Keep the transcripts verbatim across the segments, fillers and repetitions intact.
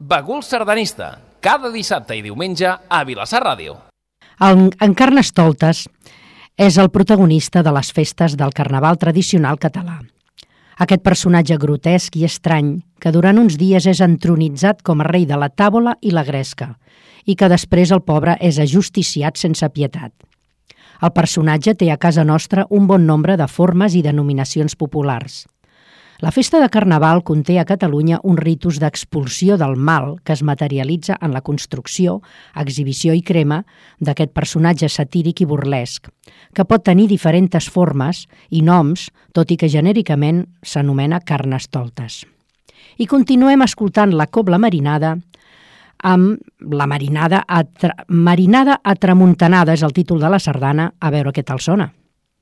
Bagul Sardanista, cada dissabte i diumenge a Vilassar Ràdio. En, en Carnestoltes és el protagonista de les festes del carnaval tradicional català. Aquest personatge grotesc i estrany que durant uns dies és entronitzat com a rei de la tàbola i la gresca i que després el pobre és ajusticiat sense pietat. El personatge té a casa nostra un bon nombre de formes i denominacions populars. La festa de Carnaval conté a Catalunya un ritus d'expulsió del mal que es materialitza en la construcció, exhibició i crema d'aquest personatge satíric i burlesc, que pot tenir diferents formes i noms, tot i que genèricament s'anomena Carnestoltes. I continuem escoltant la cobla marinada amb la marinada a, tra... marinada a tramuntanada, és el títol de la sardana, a veure què tal sona.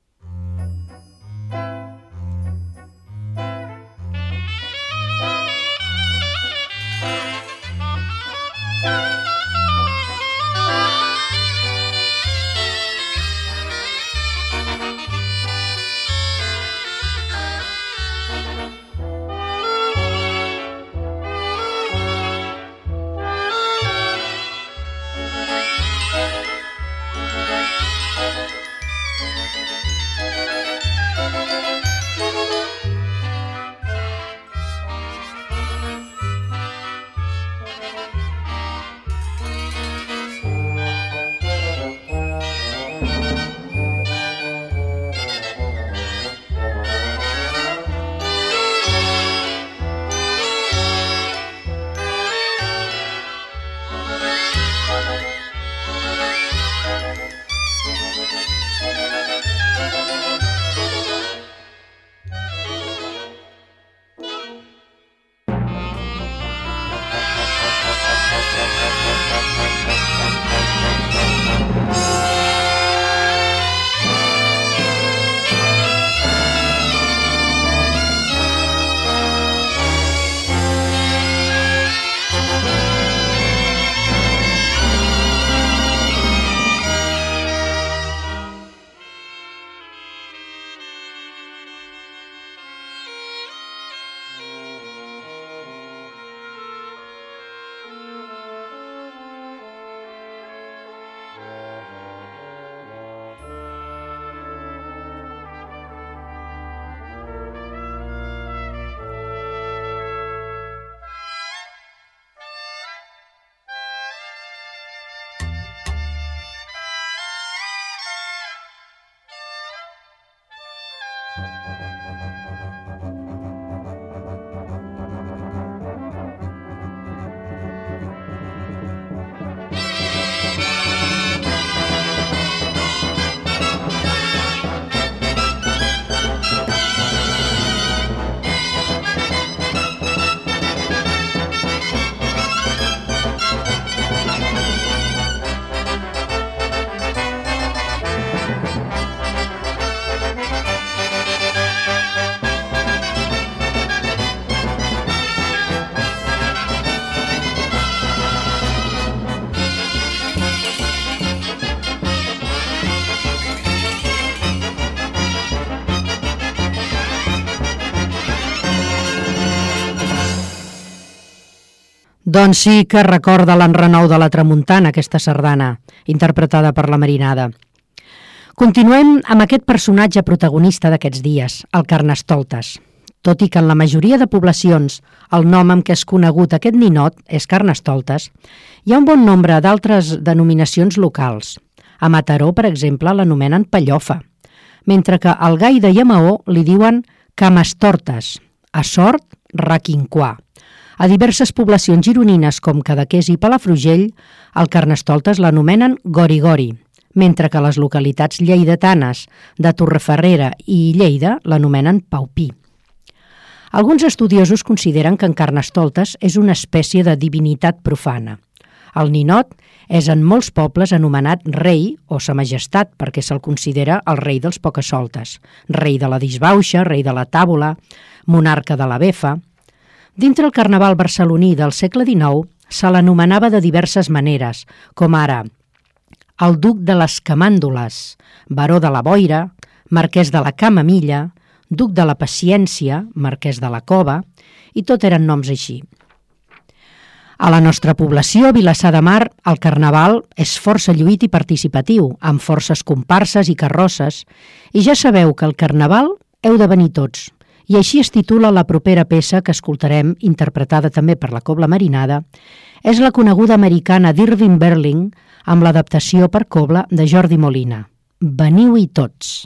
Doncs sí que recorda l'enrenou de la tramuntana, aquesta sardana, interpretada per la Marinada. Continuem amb aquest personatge protagonista d'aquests dies, el Carnestoltes. Tot i que en la majoria de poblacions el nom amb què és conegut aquest ninot és Carnestoltes, hi ha un bon nombre d'altres denominacions locals. A Mataró, per exemple, l'anomenen Pellofa, mentre que al Gai de Llamaó li diuen Camastortes, a Sort, Requinquà. A diverses poblacions gironines com Cadaqués i Palafrugell, el Carnestoltes l'anomenen Gori-Gori, mentre que les localitats lleidatanes de Torreferrera i Lleida l'anomenen Paupí. Alguns estudiosos consideren que en Carnestoltes és una espècie de divinitat profana. El ninot és en molts pobles anomenat rei o sa majestat perquè se'l considera el rei dels pocasoltes, rei de la disbauxa, rei de la tàbola, monarca de la befa. Dintre el carnaval barceloní del segle dinou se l'anomenava de diverses maneres, com ara el duc de les Camàndoles, baró de la Boira, marquès de la Camamilla, duc de la Paciència, marquès de la Cova, i tot eren noms així. A la nostra població, Vilassar de Mar, el Carnaval és força lluït i participatiu, amb forces comparses i carrosses, i ja sabeu que al Carnaval heu de venir tots. I així es titula la propera peça que escoltarem, interpretada també per la Cobla Marinada. És la coneguda americana d'Irving Berlin, amb l'adaptació per cobla de Jordi Molina. Veniu-hi tots!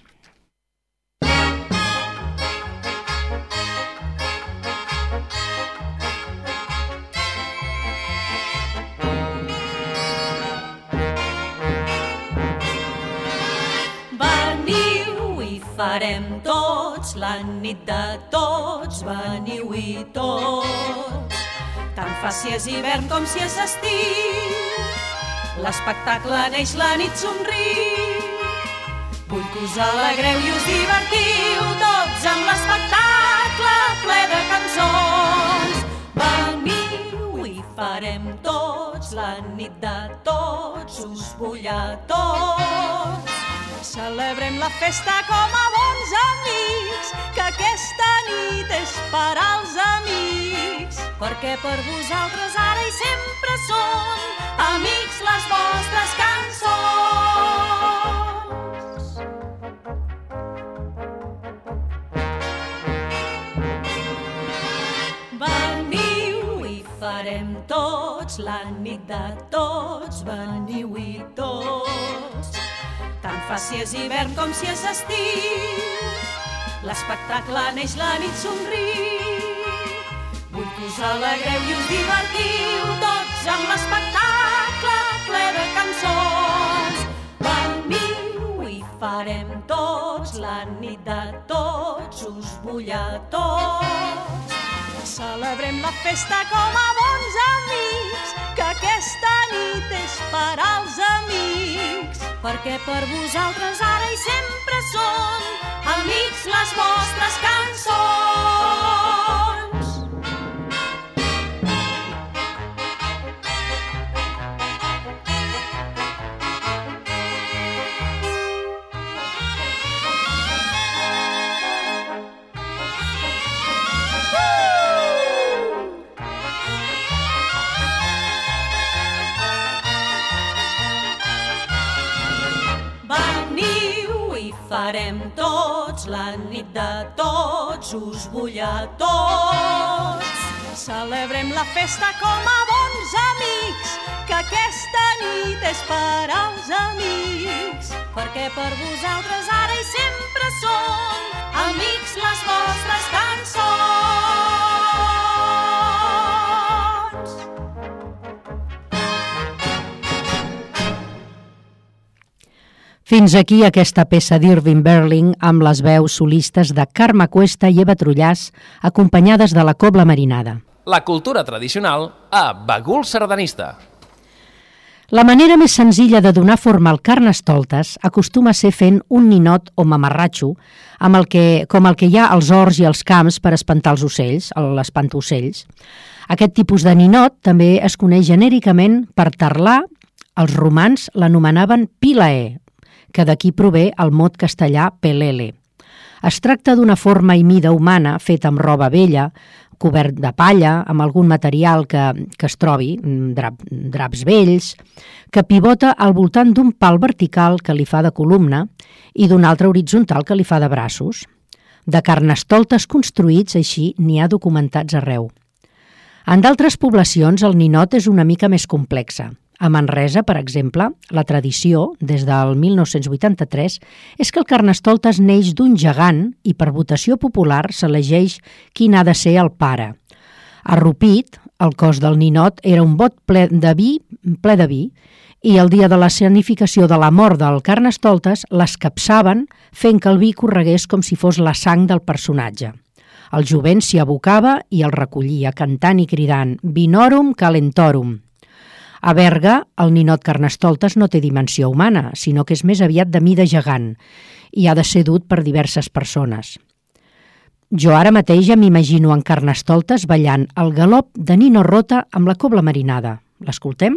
Farem tots la nit de tots, veniu-hi tots. Tant fa si és hivern com si és estiu, l'espectacle neix, la nit somriu. Vull que us alegreu i us divertiu tots amb l'espectacle ple de cançons. Veniu i farem tots la nit de tots, us vull a tots. Celebrem la festa com a bons amics, que aquesta nit és per als amics, perquè per vosaltres ara i sempre són amics les vostres cançons. Veniu i farem tots la nit de tots, veniu-hi tots. Tant fa si és hivern com si és estiu, l'espectacle neix, la nit somriu. Vull que us alegreu i us divertiu tots amb l'espectacle ple de cançons. Veniu i farem tots la nit de tots, us vull a tots. Celebrem la festa com a bons amics, que aquesta nit és per als amics, perquè per vosaltres ara i sempre són amics les vostres cançons. Farem tots la nit de tots, us vull a tots. Celebrem la festa com a bons amics, que aquesta nit és per als amics, perquè per vosaltres ara i sempre són amics les vostres cançons. Fins aquí aquesta peça d'Irving Berlin amb les veus solistes de Carme Cuesta i Eva Trullàs, acompanyades de la Cobla Marinada. La cultura tradicional a Bagul Sardanista. La manera més senzilla de donar forma al Carnestoltes acostuma a ser fent un ninot o mamarratxo, amb el que, com el que hi ha als horts i als camps per espantar els ocells, l'espantaocells. Aquest tipus de ninot també es coneix genèricament per tarlar. Els romans l'anomenaven pilae, que d'aquí prové el mot castellà pelele. Es tracta d'una forma i mida humana feta amb roba vella, cobert de palla, amb algun material que, que es trobi, drap, draps vells, que pivota al voltant d'un pal vertical que li fa de columna i d'un altre horitzontal que li fa de braços. De carnestoltes construïts així n'hi ha documentats arreu. En d'altres poblacions el ninot és una mica més complexa. A Manresa, per exemple, la tradició, des del mil nou-cents vuitanta-tres, és que el Carnestoltes neix d'un gegant i per votació popular s'elegeix quin ha de ser el pare. A Rupit, el cos del ninot era un bot ple de vi, ple de vi, i el dia de la escenificació de la mort del Carnestoltes l'escapçaven fent que el vi corregués com si fos la sang del personatge. El jovent s'hi abocava i el recollia cantant i cridant «Vinorum calentorum». A Berga, el ninot Carnestoltes no té dimensió humana, sinó que és més aviat de mida gegant i ha de ser dut per diverses persones. Jo ara mateix ja m'imagino en Carnestoltes ballant el galop de Nino Rota amb la Cobla Marinada. L'escoltem?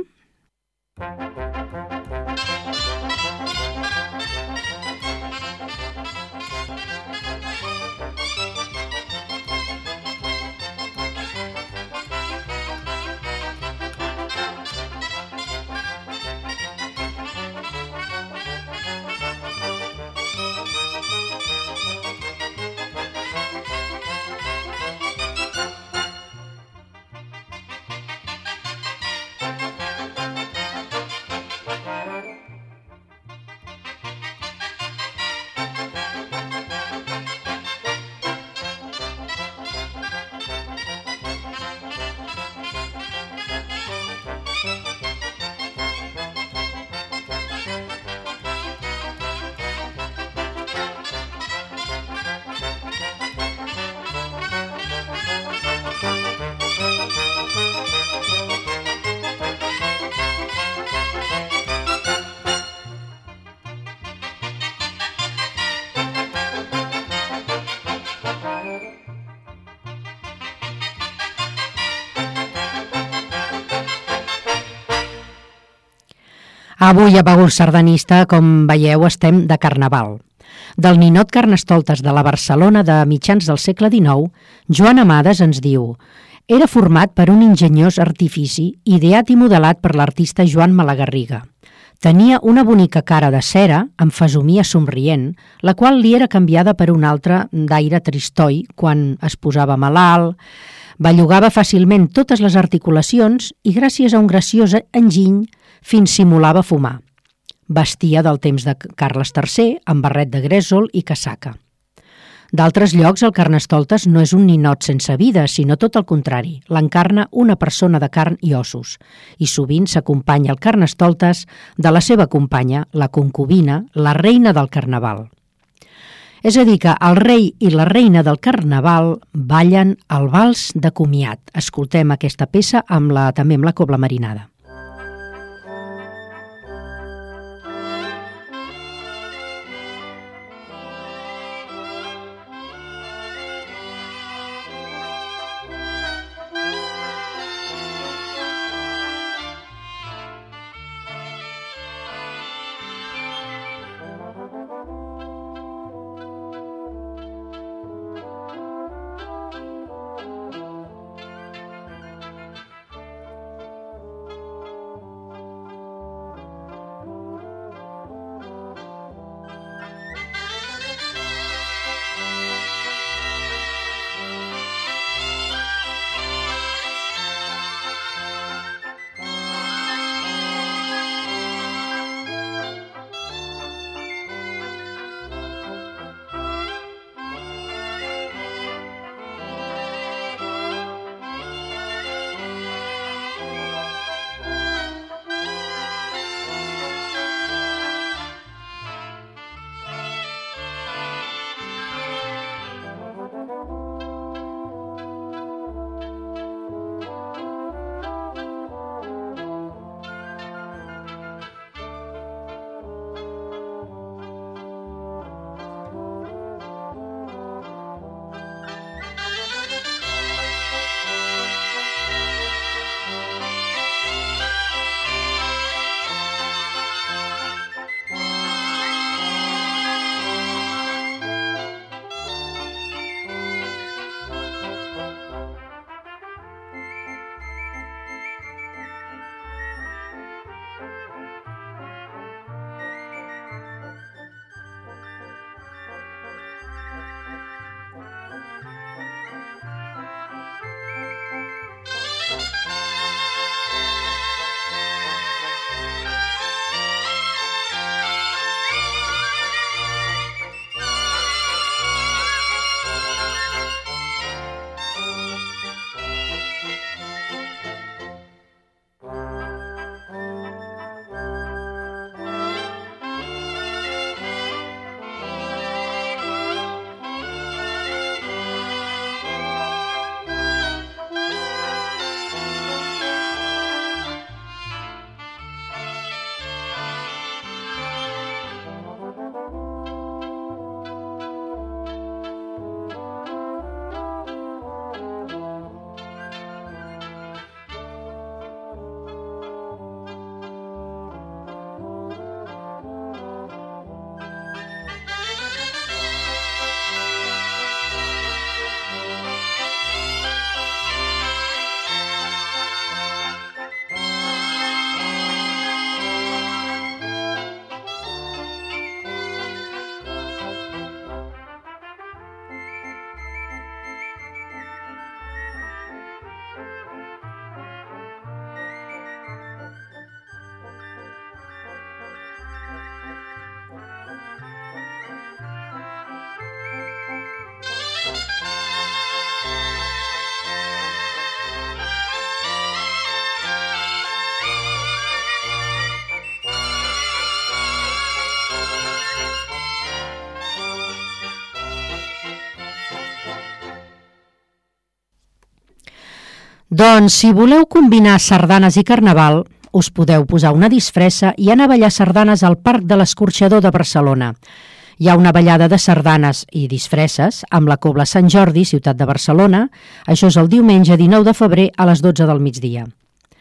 Avui a Bagul Sardanista, com veieu, estem de carnaval. Del ninot Carnestoltes de la Barcelona de mitjans del segle dinou, Joan Amades ens diu: era format per un ingeniós artifici ideat i modelat per l'artista Joan Malagarriga. Tenia una bonica cara de cera, amb fesomia somrient, la qual li era canviada per una altra d'aire tristoi quan es posava malalt, bellugava fàcilment totes les articulacions i gràcies a un graciós enginy fins simulava fumar. Vestia del temps de Carles tercer, amb barret de gresol i casaca. D'altres llocs, el Carnestoltes no és un ninot sense vida, sinó tot el contrari. L'encarna una persona de carn i ossos, i sovint s'acompanya el Carnestoltes de la seva companya, la concubina, la reina del Carnaval. És a dir, que el rei i la reina del Carnaval ballen el vals de comiat. Escoltem aquesta peça amb la, també amb la cobla marinada. Doncs si voleu combinar sardanes i carnaval, us podeu posar una disfressa i anar a ballar sardanes al Parc de l'Escorxador de Barcelona. Hi ha una ballada de sardanes i disfresses amb la Cobla Sant Jordi, ciutat de Barcelona. Això és el diumenge dinou de febrer a les dotze del migdia.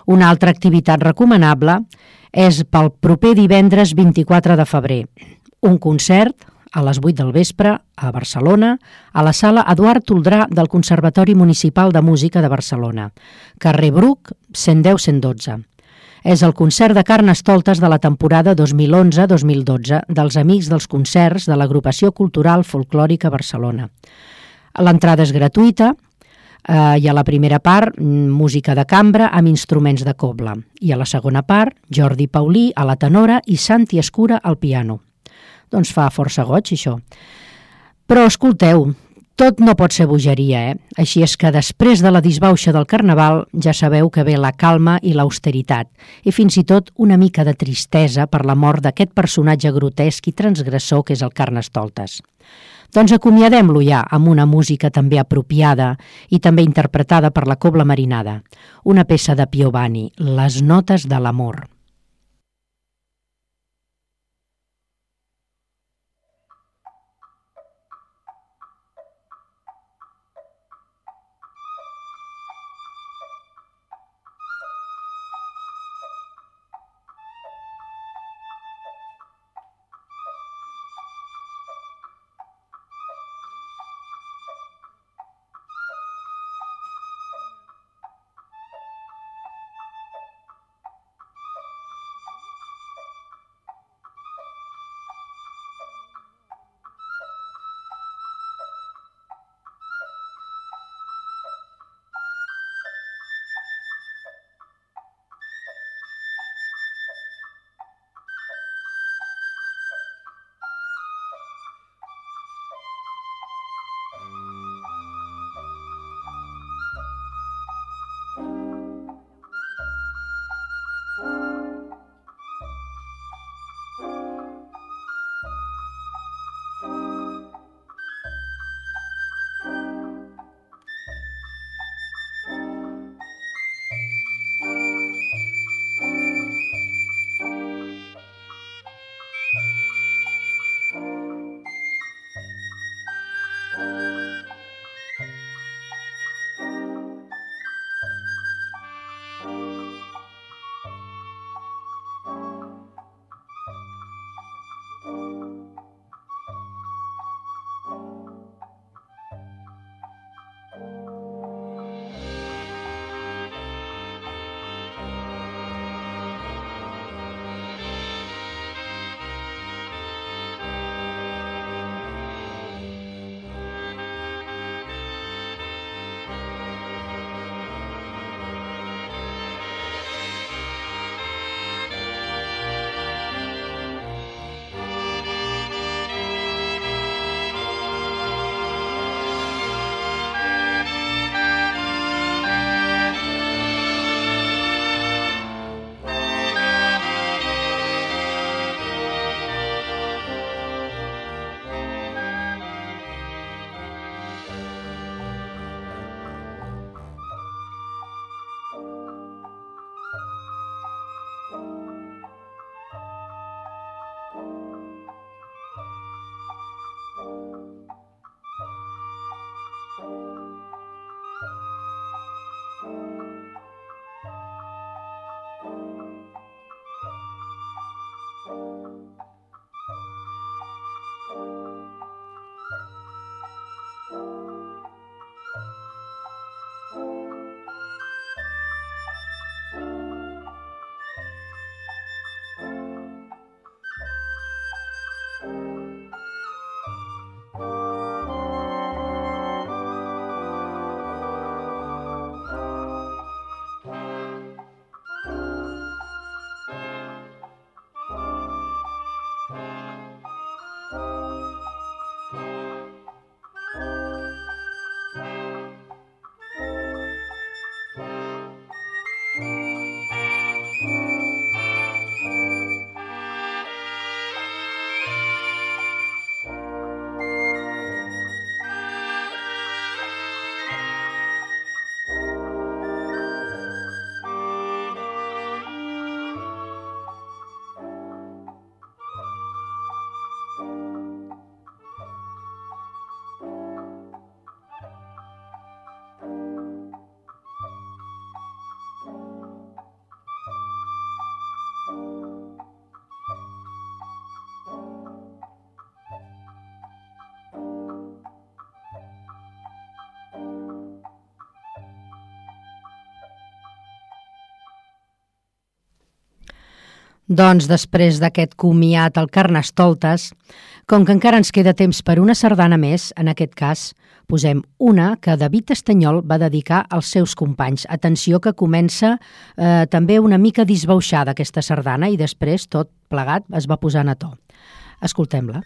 Una altra activitat recomanable és pel proper divendres vint-i-quatre de febrer. Un concert a les vuit del vespre a Barcelona, a la sala Eduard Toldrà del Conservatori Municipal de Música de Barcelona, carrer Bruc, cent deu cent dotze. És el concert de Carnestoltes de la temporada dos mil onze dos mil dotze dels Amics dels Concerts de l'Agrupació Cultural Folclòrica Barcelona. L'entrada és gratuïta eh, i a la primera part música de cambra amb instruments de cobla i a la segona part Jordi Paulí a la tenora i Santi Escura al piano. Doncs fa força goig això. Però escolteu, tot no pot ser bogeria, eh? Així és que després de la disbauxa del Carnaval ja sabeu que ve la calma i l'austeritat i fins i tot una mica de tristesa per la mort d'aquest personatge grotesc i transgressor que és el Carnestoltes. Doncs acomiadem-lo ja amb una música també apropiada i també interpretada per la Cobla Marinada, una peça de Piovani, Les notes de l'amor. Doncs després d'aquest comiat al Carnestoltes, com que encara ens queda temps per una sardana més, en aquest cas posem una que David Estanyol va dedicar als seus companys. Atenció que comença eh, també una mica disbauxada aquesta sardana i després tot plegat es va posant a to. Escoltem-la.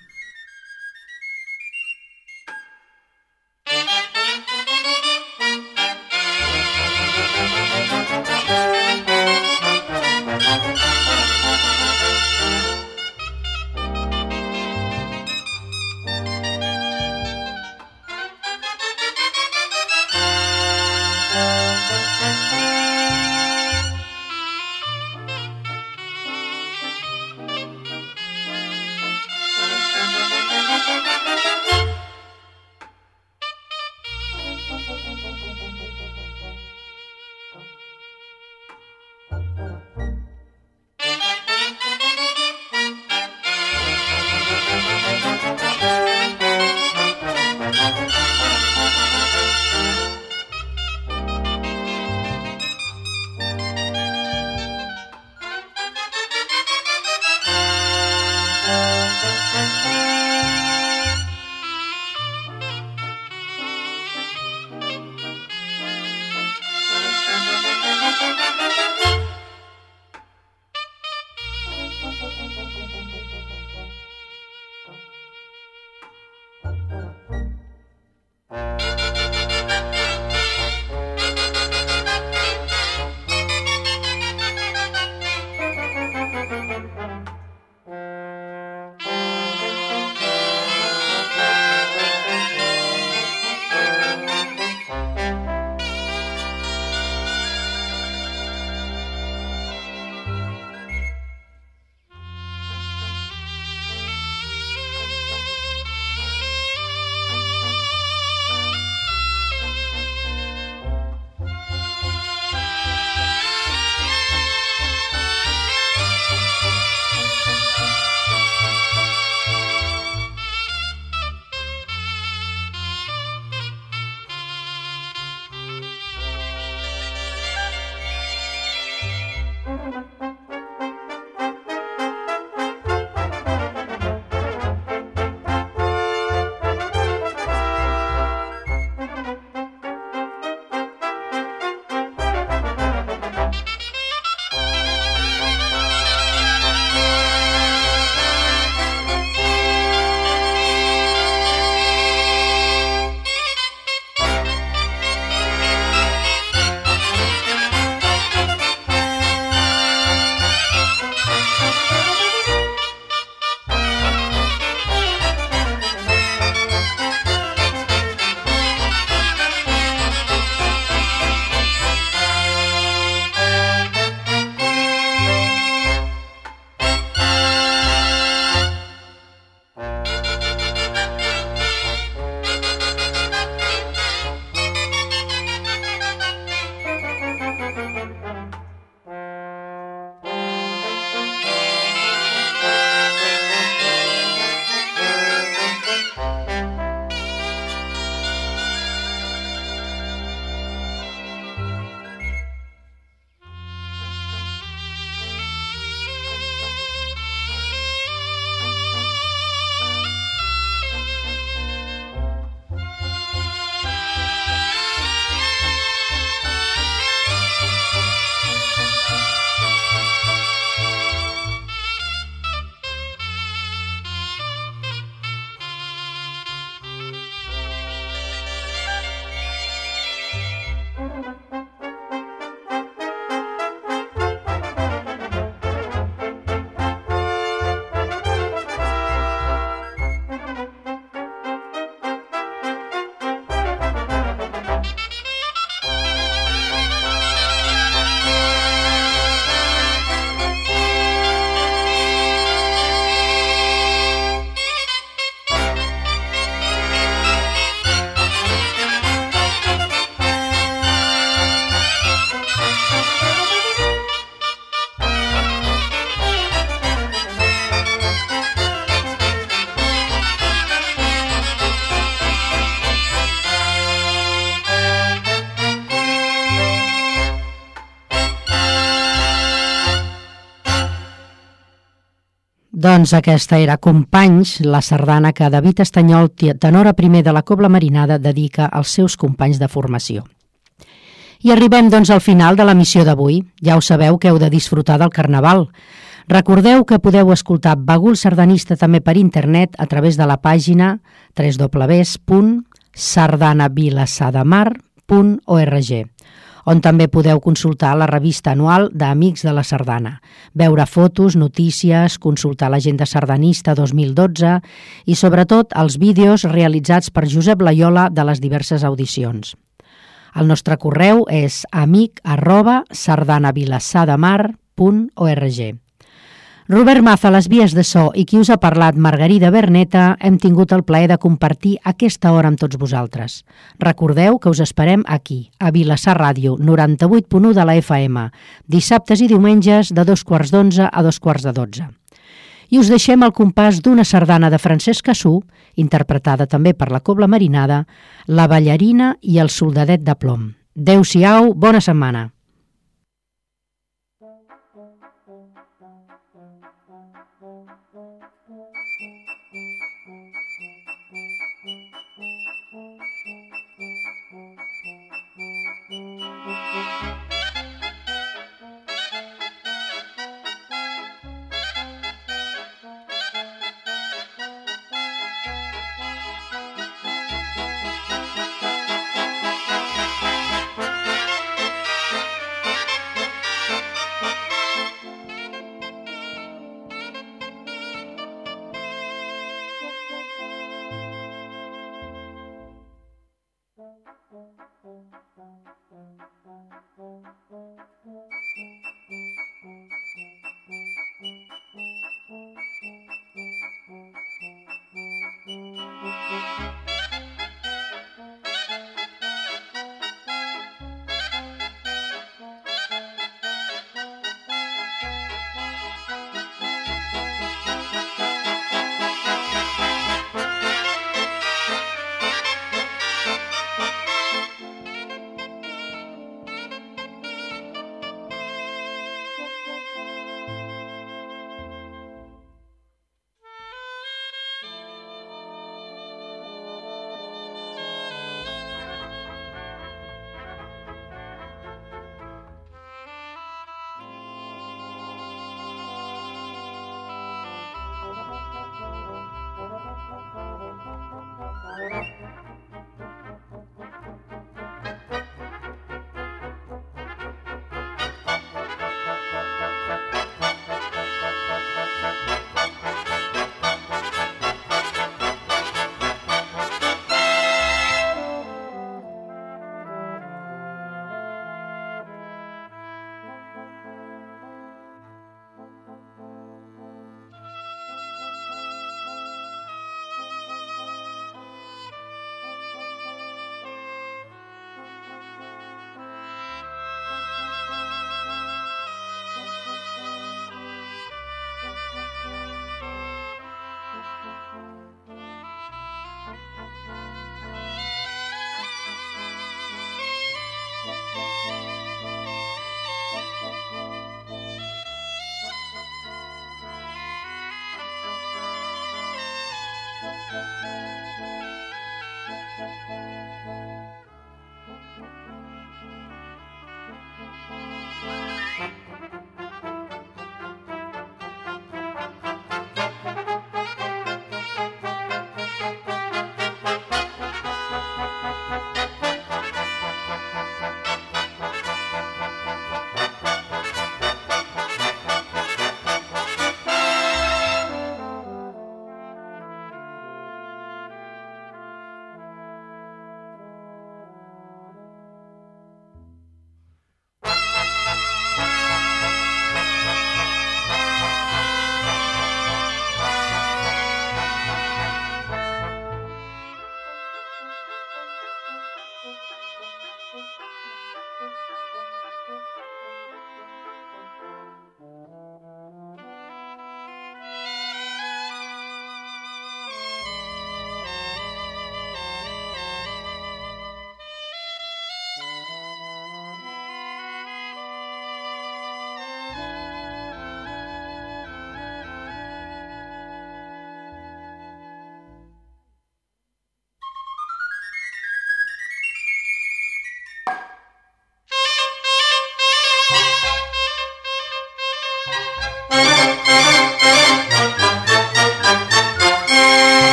Doncs aquesta era Companys, la sardana que David Estanyol, tenora primer de la Cobla Marinada, dedica als seus companys de formació. I arribem doncs al final de l'emissió d'avui. Ja ho sabeu que heu de disfrutar del Carnaval. Recordeu que podeu escoltar Bagul Sardanista també per internet a través de la pàgina w w w punt sardana vilassadamar punt org, on també podeu consultar la revista anual d'Amics de la Sardana, veure fotos, notícies, consultar l'agenda sardanista dos mil dotze i, sobretot, els vídeos realitzats per Josep Laiola de les diverses audicions. El nostre correu és amic arroba sardanavilassadamar punt org. Robert Maza, les vies de so, i qui us ha parlat, Margarida Berneta, hem tingut el plaer de compartir aquesta hora amb tots vosaltres. Recordeu que us esperem aquí, a Vilassar Ràdio, noranta-vuit punt u de la F M, dissabtes i diumenges de dos quarts d'onze a dos quarts de dotze. I us deixem el compàs d'una sardana de Francesc Cassú, interpretada també per la Cobla Marinada, La ballarina i el soldadet de plom. Adéu-siau, bona setmana.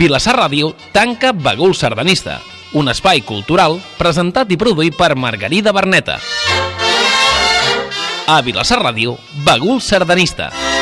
Vilassar Ràdio tanca Bagul Sardanista, un espai cultural presentat i produït per Margarida Berneta. A Vilassar Ràdio, Bagul Sardanista.